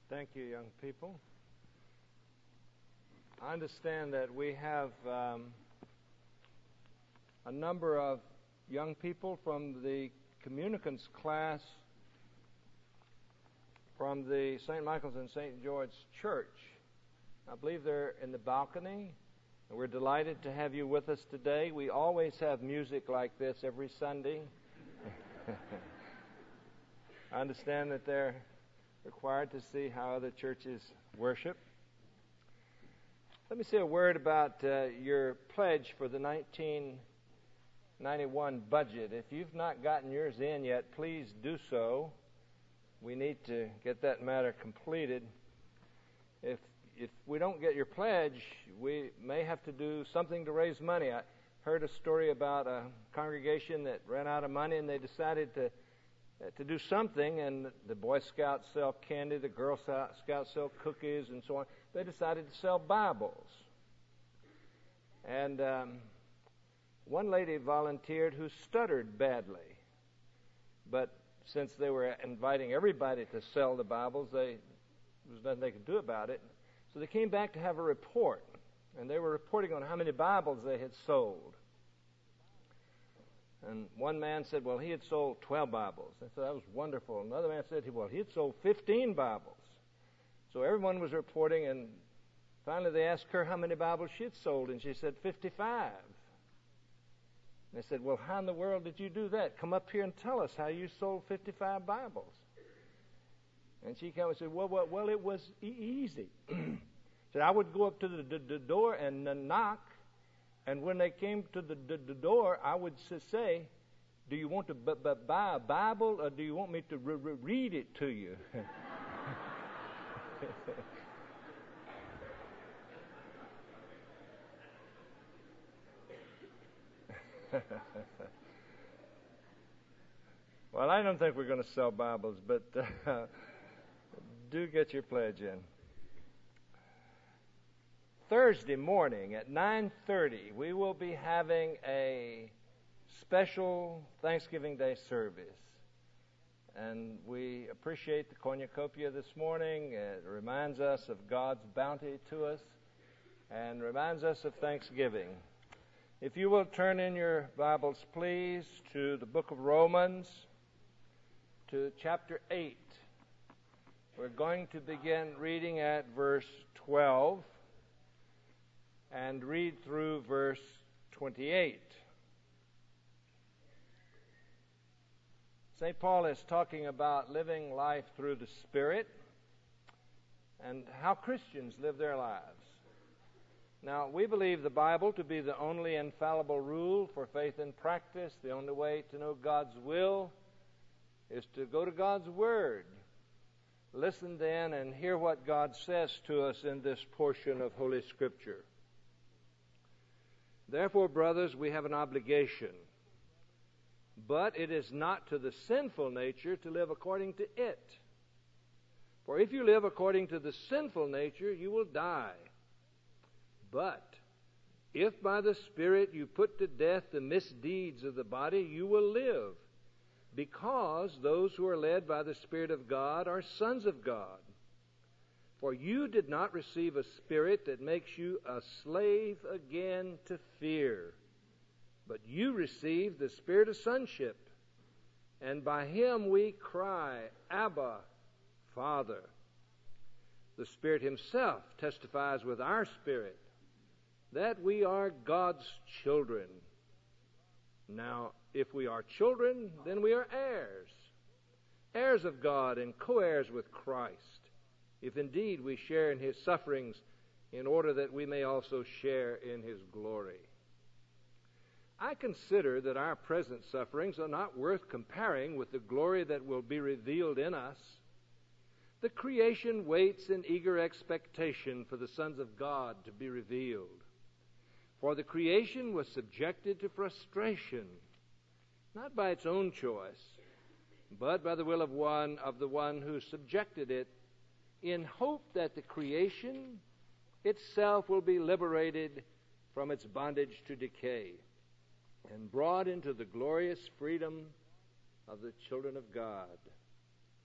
Thank you, young people. I understand that we have a number of young people from the communicants class from the St. Michael's and St. George Church. I believe they're in the balcony, and we're delighted to have you with us today. We always have music like this every Sunday. I understand that they're required to see how other churches worship. Let me say a word about your pledge for the 1991 budget. If you've not gotten yours in yet, please do so. We need to get that matter completed. If we don't get your pledge, we may have to do something to raise money. I heard a story about a congregation that ran out of money, and they decided to do something, and the Boy Scouts sell candy, the Girl Scouts sell cookies, and so on. They decided to sell Bibles. And one lady volunteered who stuttered badly. But since they were inviting everybody to sell the Bibles, there was nothing they could do about it. So they came back to have a report, and they were reporting on how many Bibles they had sold. And one man said, well, he had sold 12 Bibles. They said, that was wonderful. Another man said, well, he had sold 15 Bibles. So everyone was reporting, and finally they asked her how many Bibles she had sold, and she said 55. And they said, well, how in the world did you do that? Come up here and tell us how you sold 55 Bibles. And she came and said, well, it was easy. Said, I would go up to the door and knock. And when they came to the door, I would say, do you want to buy a Bible, or do you want me to read it to you? Well, I don't think we're going to sell Bibles, but do get your pledge in. Thursday morning at 9:30, we will be having a special Thanksgiving Day service. And we appreciate the cornucopia this morning. It reminds us of God's bounty to us and reminds us of Thanksgiving. If you will turn in your Bibles, please, to the book of Romans, to chapter 8. We're going to begin reading at verse 12. And read through verse 28. St. Paul is talking about living life through the Spirit and how Christians live their lives. Now, we believe the Bible to be the only infallible rule for faith and practice. The only way to know God's will is to go to God's Word. Listen then and hear what God says to us in this portion of Holy Scripture. Therefore, brothers, we have an obligation, but it is not to the sinful nature to live according to it. For if you live according to the sinful nature, you will die. But if by the Spirit you put to death the misdeeds of the body, you will live, because those who are led by the Spirit of God are sons of God. For you did not receive a spirit that makes you a slave again to fear, but you received the spirit of sonship, and by him we cry, Abba, Father. The Spirit himself testifies with our spirit that we are God's children. Now, if we are children, then we are heirs, heirs of God and co-heirs with Christ, if indeed we share in his sufferings, in order that we may also share in his glory. I consider that our present sufferings are not worth comparing with the glory that will be revealed in us. The creation waits in eager expectation for the sons of God to be revealed. For the creation was subjected to frustration, not by its own choice, but by the will of the one who subjected it, in hope that the creation itself will be liberated from its bondage to decay and brought into the glorious freedom of the children of God.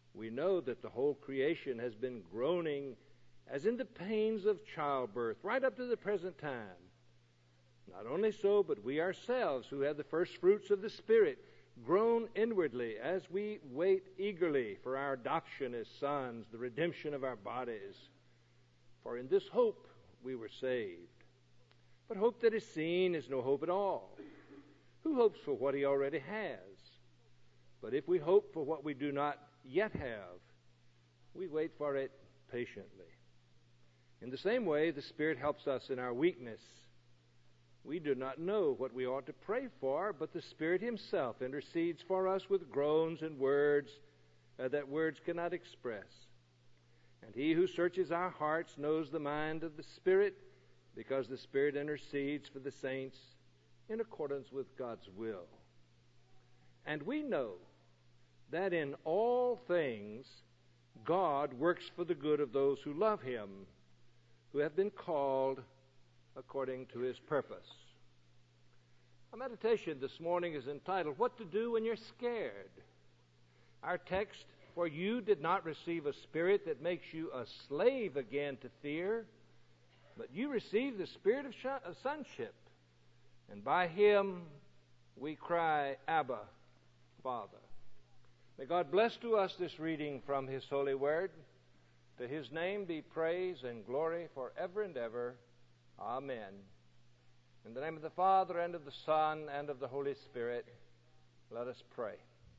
We know that the whole creation has been groaning as in the pains of childbirth right up to the present time. Not only so, but we ourselves, who have the first fruits of the Spirit, groan inwardly as we wait eagerly for our adoption as sons, the redemption of our bodies. For in this hope we were saved. But hope that is seen is no hope at all. Who hopes for what he already has? But if we hope for what we do not yet have, we wait for it patiently. In the same way, the Spirit helps us in our weakness. We do not know what we ought to pray for, but the Spirit Himself intercedes for us with groans and words that words cannot express. And He who searches our hearts knows the mind of the Spirit, because the Spirit intercedes for the saints in accordance with God's will. And we know that in all things God works for the good of those who love Him, who have been called according to His purpose. Our meditation this morning is entitled, What to Do When You're Scared. Our text, for you did not receive a spirit that makes you a slave again to fear, but you received the spirit of sonship, and by Him we cry, Abba, Father. May God bless to us this reading from His holy word. To His name be praise and glory forever and ever. Amen. In the name of the Father, and of the Son, and of the Holy Spirit, let us pray.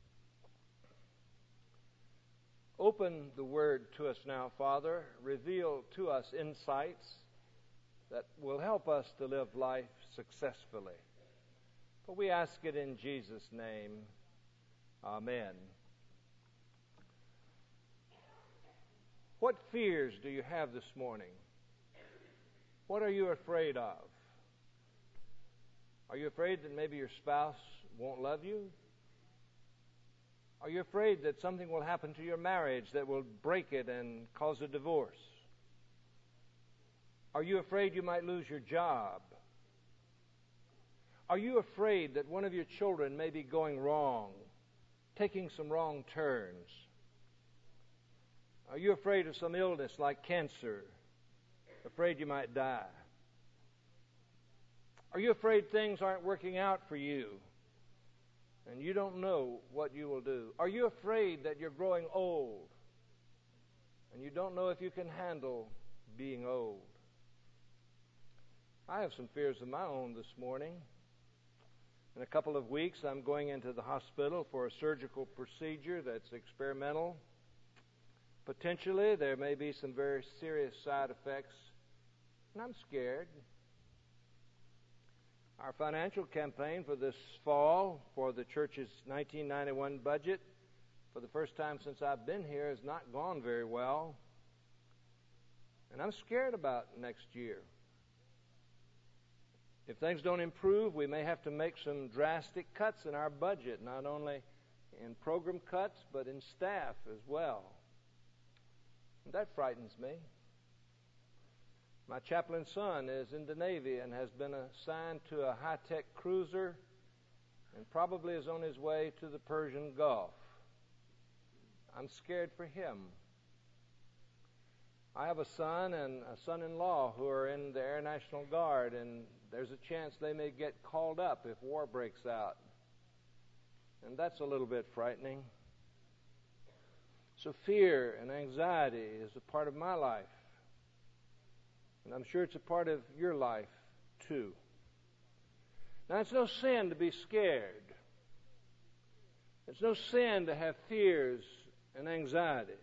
Open the Word to us now, Father. Reveal to us insights that will help us to live life successfully. For we ask it in Jesus' name. Amen. What fears do you have this morning? What are you afraid of? Are you afraid that maybe your spouse won't love you? Are you afraid that something will happen to your marriage that will break it and cause a divorce? Are you afraid you might lose your job? Are you afraid that one of your children may be going wrong, taking some wrong turns? Are you afraid of some illness like cancer? Afraid you might die? Are you afraid things aren't working out for you and you don't know what you will do? Are you afraid that you're growing old and you don't know if you can handle being old? I have some fears of my own this morning. In a couple of weeks, I'm going into the hospital for a surgical procedure that's experimental. Potentially, there may be some very serious side effects, and I'm scared. Our financial campaign for this fall for the church's 1991 budget, for the first time since I've been here, has not gone very well. And I'm scared about next year. If things don't improve, we may have to make some drastic cuts in our budget, not only in program cuts, but in staff as well. And that frightens me. My chaplain son is in the Navy and has been assigned to a high-tech cruiser and probably is on his way to the Persian Gulf. I'm scared for him. I have a son and a son-in-law who are in the Air National Guard, and there's a chance they may get called up if war breaks out. And that's a little bit frightening. So fear and anxiety is a part of my life. And I'm sure it's a part of your life, too. Now, it's no sin to be scared. It's no sin to have fears and anxieties.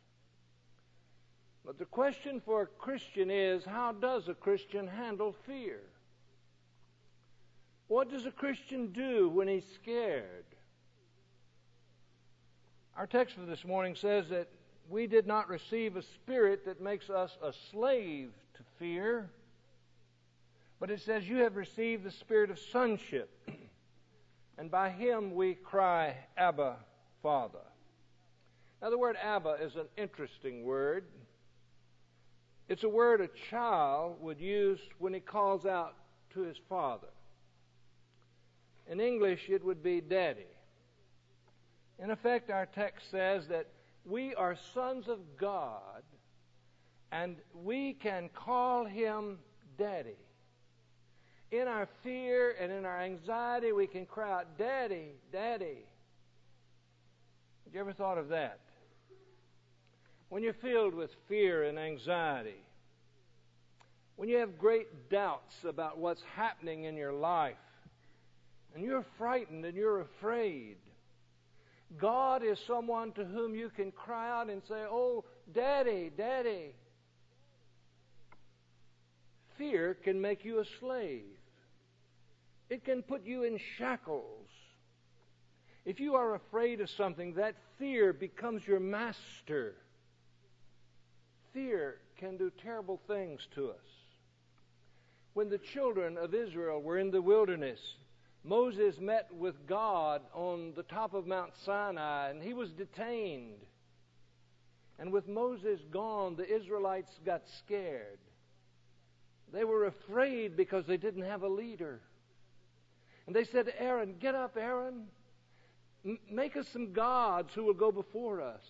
But the question for a Christian is, how does a Christian handle fear? What does a Christian do when he's scared? Our text for this morning says that we did not receive a spirit that makes us a slave to fear, but it says you have received the spirit of sonship, and by Him we cry, Abba, Father. Now the word Abba is an interesting word. It's a word a child would use when he calls out to his father. In English, it would be daddy. In effect, our text says that we are sons of God, and we can call Him Daddy. In our fear and in our anxiety, we can cry out, Daddy, Daddy. Have you ever thought of that? When you're filled with fear and anxiety, when you have great doubts about what's happening in your life, and you're frightened and you're afraid, God is someone to whom you can cry out and say, oh, Daddy, Daddy. Fear can make you a slave. It can put you in shackles. If you are afraid of something, that fear becomes your master. Fear can do terrible things to us. When the children of Israel were in the wilderness, Moses met with God on the top of Mount Sinai, and he was detained. And with Moses gone, the Israelites got scared. They were afraid because they didn't have a leader. And they said to Aaron, get up, Aaron. Make us some gods who will go before us.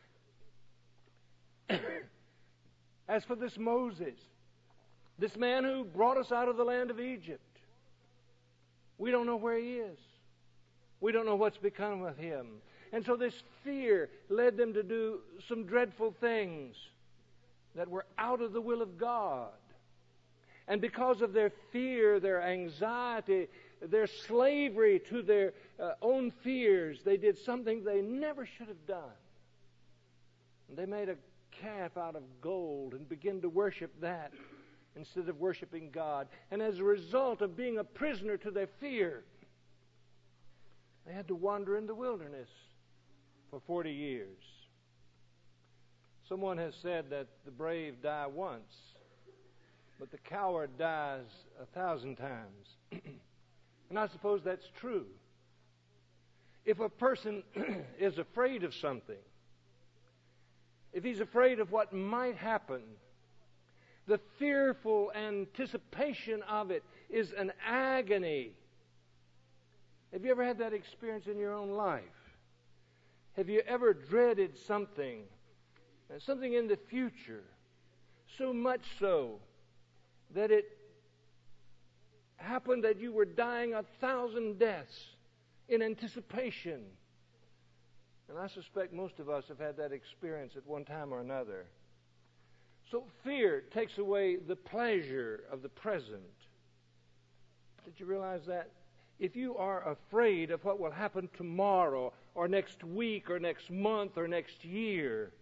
As for this Moses, this man who brought us out of the land of Egypt, we don't know where he is. We don't know what's become of him. And so this fear led them to do some dreadful things that were out of the will of God. And because of their fear, their anxiety, their slavery to their own fears, they did something they never should have done. They made a calf out of gold and began to worship that instead of worshiping God. And as a result of being a prisoner to their fear, they had to wander in the wilderness for 40 years. Someone has said that the brave die once, but the coward dies 1,000 times. And I suppose that's true. If a person is afraid of something, if he's afraid of what might happen, the fearful anticipation of it is an agony. Have you ever had that experience in your own life? Have you ever dreaded something in the future, so much so that it happened that you were dying 1,000 deaths in anticipation? And I suspect most of us have had that experience at one time or another. So fear takes away the pleasure of the present. Did you realize that? If you are afraid of what will happen tomorrow or next week or next month or next year,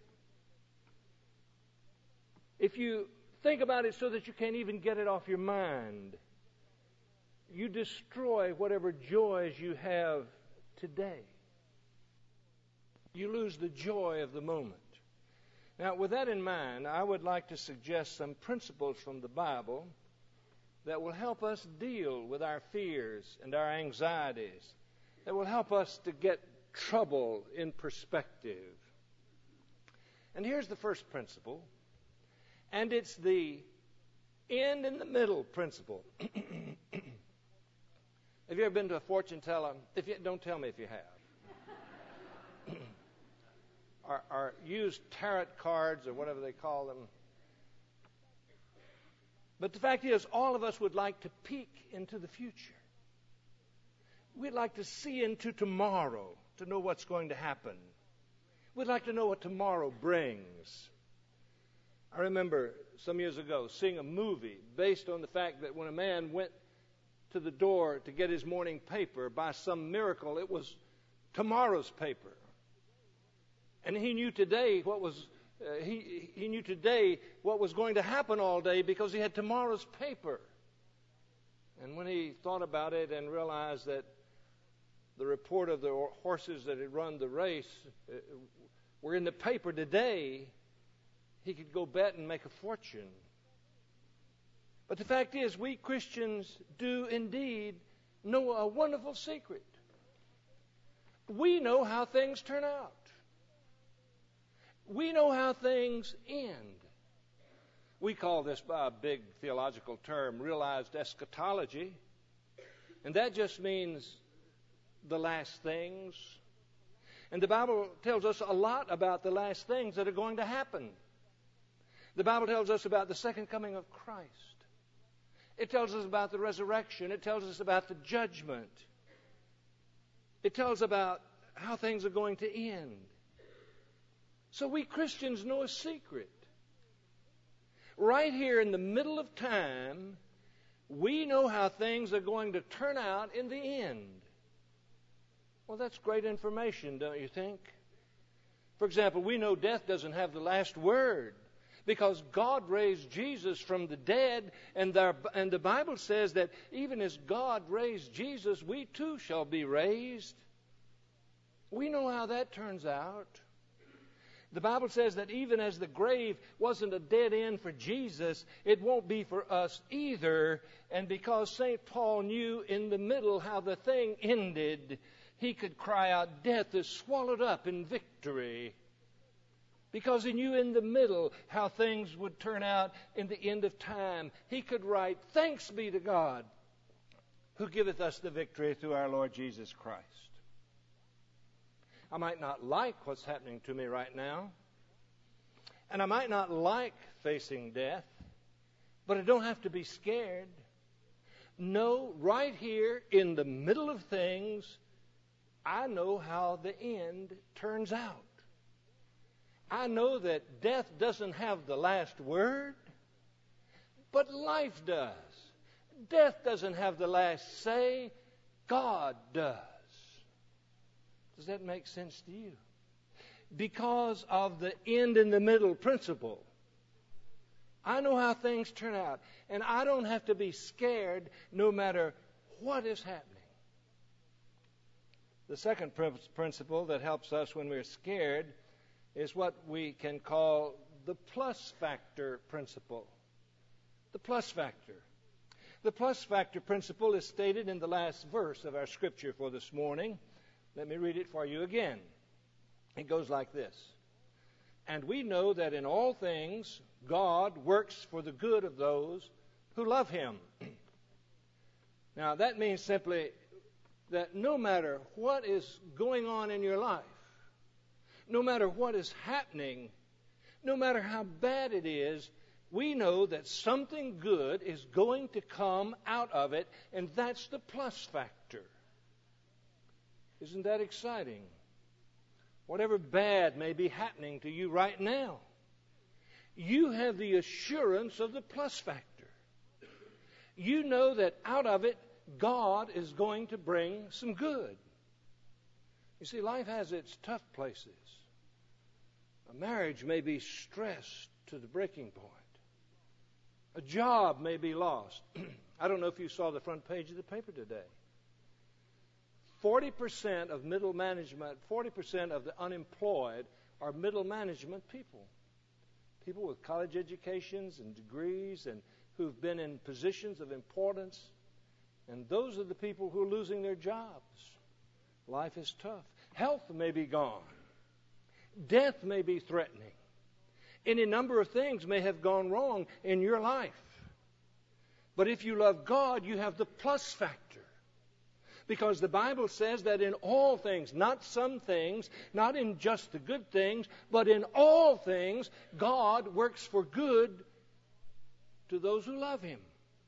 if you think about it so that you can't even get it off your mind, you destroy whatever joys you have today. You lose the joy of the moment. Now, with that in mind, I would like to suggest some principles from the Bible that will help us deal with our fears and our anxieties, that will help us to get trouble in perspective. And here's the first principle, and it's the end in the middle principle. Have you ever been to a fortune teller? Don't tell me if you have. Or used tarot cards or whatever they call them. But the fact is, all of us would like to peek into the future. We'd like to see into tomorrow to know what's going to happen. We'd like to know what tomorrow brings. I remember some years ago seeing a movie based on the fact that when a man went to the door to get his morning paper, by some miracle, it was tomorrow's paper. And he knew today what was going to happen all day because he had tomorrow's paper. And when he thought about it and realized that the report of the horses that had run the race were in the paper today, he could go bet and make a fortune. But the fact is, we Christians do indeed know a wonderful secret. We know how things turn out. We know how things end. We call this, by a big theological term, realized eschatology. And that just means the last things. And the Bible tells us a lot about the last things that are going to happen. The Bible tells us about the second coming of Christ. It tells us about the resurrection. It tells us about the judgment. It tells about how things are going to end. So we Christians know a secret. Right here in the middle of time, we know how things are going to turn out in the end. Well, that's great information, don't you think? For example, we know death doesn't have the last word because God raised Jesus from the dead, and the Bible says that even as God raised Jesus, we too shall be raised. We know how that turns out. The Bible says that even as the grave wasn't a dead end for Jesus, it won't be for us either. And because St. Paul knew in the middle how the thing ended, he could cry out, "Death is swallowed up in victory." Because he knew in the middle how things would turn out in the end of time, he could write, "Thanks be to God, who giveth us the victory through our Lord Jesus Christ." I might not like what's happening to me right now, and I might not like facing death, but I don't have to be scared. No, right here in the middle of things, I know how the end turns out. I know that death doesn't have the last word, but life does. Death doesn't have the last say, God does. Does that make sense to you? Because of the end in the middle principle, I know how things turn out, and I don't have to be scared no matter what is happening. The second principle that helps us when we're scared is what we can call the plus factor principle. The plus factor. The plus factor principle is stated in the last verse of our scripture for this morning. Let me read it for you again. It goes like this. And we know that in all things God works for the good of those who love Him. Now that means simply that no matter what is going on in your life, no matter what is happening, no matter how bad it is, we know that something good is going to come out of it, and that's the plus factor. Isn't that exciting? Whatever bad may be happening to you right now, you have the assurance of the plus factor. You know that out of it, God is going to bring some good. You see, life has its tough places. A marriage may be stressed to the breaking point. A job may be lost. I don't know if you saw the front page of the paper today. 40% of middle management, 40% of the unemployed are middle management people. People with college educations and degrees and who've been in positions of importance. And those are the people who are losing their jobs. Life is tough. Health may be gone. Death may be threatening. Any number of things may have gone wrong in your life. But if you love God, you have the plus factor. Because the Bible says that in all things, not some things, not in just the good things, but in all things, God works for good to those who love Him.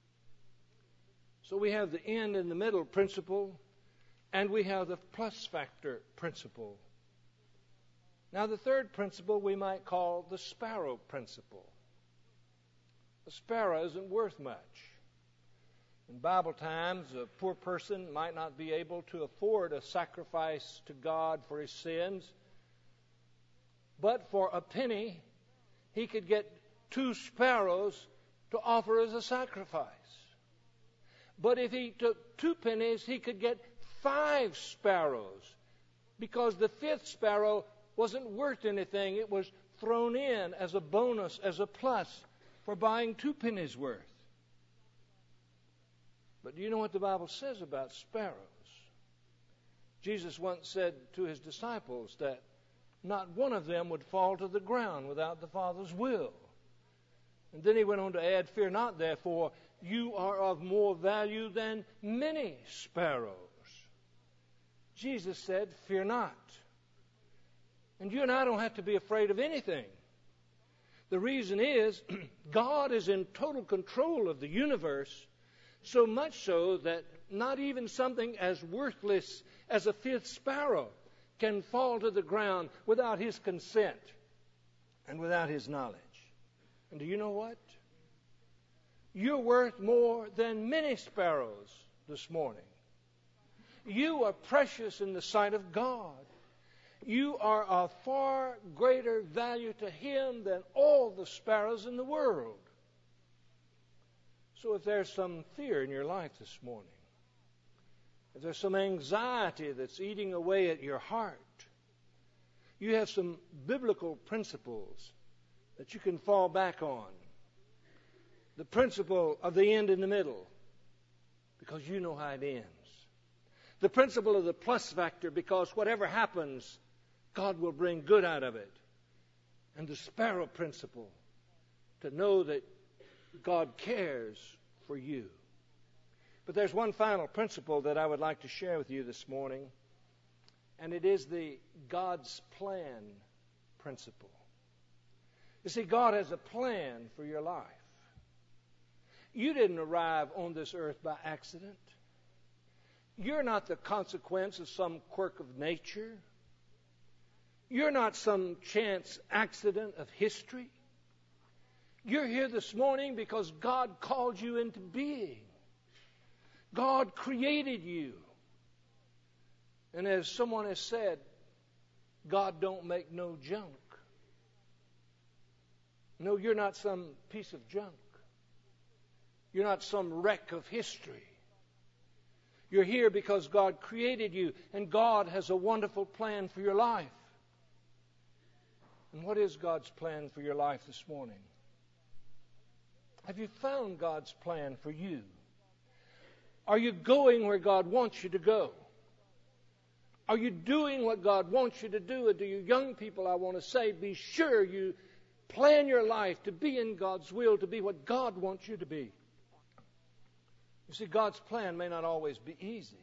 So we have the end in the middle principle, and we have the plus factor principle. Now the third principle we might call the sparrow principle. The sparrow isn't worth much. In Bible times, a poor person might not be able to afford a sacrifice to God for his sins. But for a penny, he could get 2 sparrows to offer as a sacrifice. But if he took 2 pennies, he could get 5 sparrows. Because the 5th sparrow wasn't worth anything. It was thrown in as a bonus, as a plus for buying 2 pennies worth. But do you know what the Bible says about sparrows? Jesus once said to His disciples that not one of them would fall to the ground without the Father's will. And then He went on to add, "Fear not, therefore, you are of more value than many sparrows." Jesus said, "Fear not." And you and I don't have to be afraid of anything. The reason is God is in total control of the universe, so much so that not even something as worthless as a fifth sparrow can fall to the ground without His consent and without His knowledge. And do you know what? You're worth more than many sparrows this morning. You are precious in the sight of God. You are of far greater value to Him than all the sparrows in the world. So if there's some fear in your life this morning, if there's some anxiety that's eating away at your heart, you have some biblical principles that you can fall back on. The principle of the end in the middle, because you know how it ends. The principle of the plus factor, because whatever happens, God will bring good out of it. And the sparrow principle, to know that God cares for you. But there's one final principle that I would like to share with you this morning, and it is the God's plan principle. You see, God has a plan for your life. You didn't arrive on this earth by accident. You're not the consequence of some quirk of nature. You're not some chance accident of history. You're here this morning because God called you into being. God created you. And as someone has said, God don't make no junk. No, you're not some piece of junk. You're not some wreck of history. You're here because God created you, and God has a wonderful plan for your life. And what is God's plan for your life this morning? Have you found God's plan for you? Are you going where God wants you to go? Are you doing what God wants you to do? And to you young people, I want to say, be sure you plan your life to be in God's will, to be what God wants you to be. You see, God's plan may not always be easy.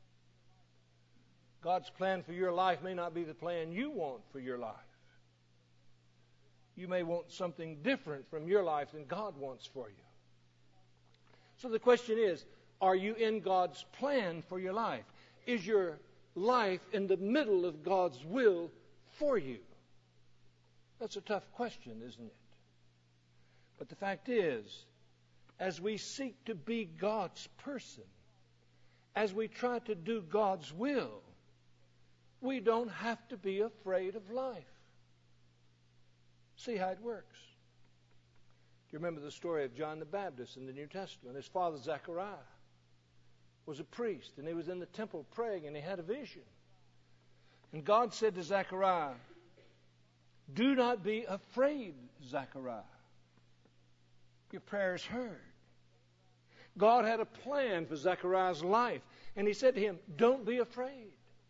God's plan for your life may not be the plan you want for your life. You may want something different from your life than God wants for you. So the question is, are you in God's plan for your life? Is your life in the middle of God's will for you? That's a tough question, isn't it? But the fact is, as we seek to be God's person, as we try to do God's will, we don't have to be afraid of life. See how it works. Do you remember the story of John the Baptist in the New Testament? His father Zechariah was a priest, and he was in the temple praying, and he had a vision. And God said to Zechariah, "Do not be afraid, Zechariah. Your prayer is heard." God had a plan for Zechariah's life, and He said to him, "Don't be afraid."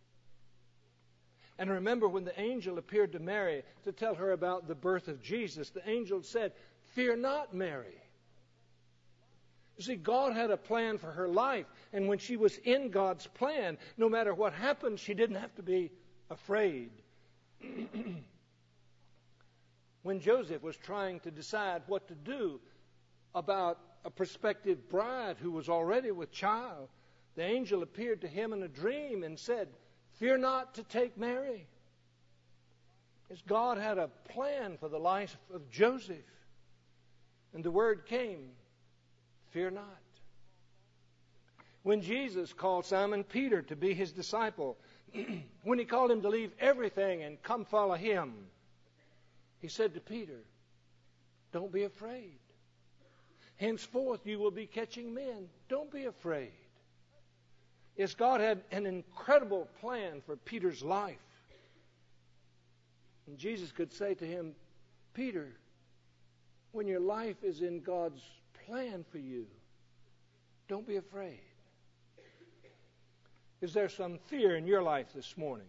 And remember, when the angel appeared to Mary to tell her about the birth of Jesus, the angel said, "Fear not, Mary." You see, God had a plan for her life, and when she was in God's plan, no matter what happened, she didn't have to be afraid. When Joseph was trying to decide what to do about a prospective bride who was already with child, the angel appeared to him in a dream and said, "Fear not to take Mary." As God had a plan for the life of Joseph. And the word came, "Fear not." When Jesus called Simon Peter to be His disciple, when He called him to leave everything and come follow Him, He said to Peter, "Don't be afraid. Henceforth you will be catching men. Don't be afraid." Yes, God had an incredible plan for Peter's life. And Jesus could say to him, "Peter, when your life is in God's plan for you, don't be afraid." Is there some fear in your life this morning?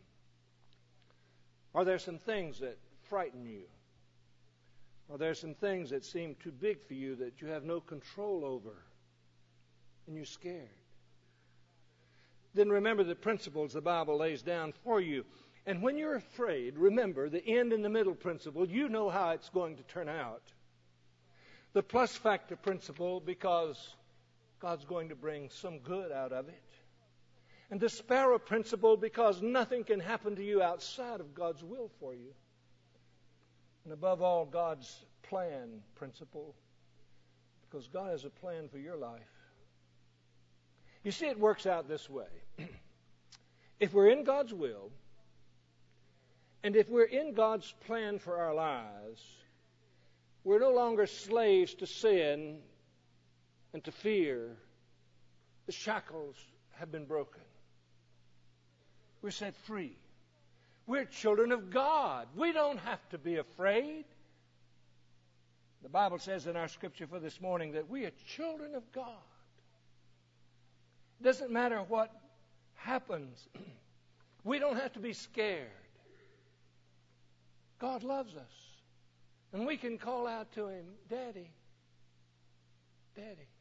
Are there some things that frighten you? Are there some things that seem too big for you that you have no control over and you're scared? Then remember the principles the Bible lays down for you. And when you're afraid, remember the end and the middle principle. You know how it's going to turn out. The plus factor principle, because God's going to bring some good out of it. And the sparrow principle, because nothing can happen to you outside of God's will for you. And above all, God's plan principle, because God has a plan for your life. You see, it works out this way. If we're in God's will, and if we're in God's plan for our lives, we're no longer slaves to sin and to fear. The shackles have been broken. We're set free. We're children of God. We don't have to be afraid. The Bible says in our scripture for this morning that we are children of God. It doesn't matter what happens. We don't have to be scared. God loves us. And we can call out to Him, Daddy, Daddy.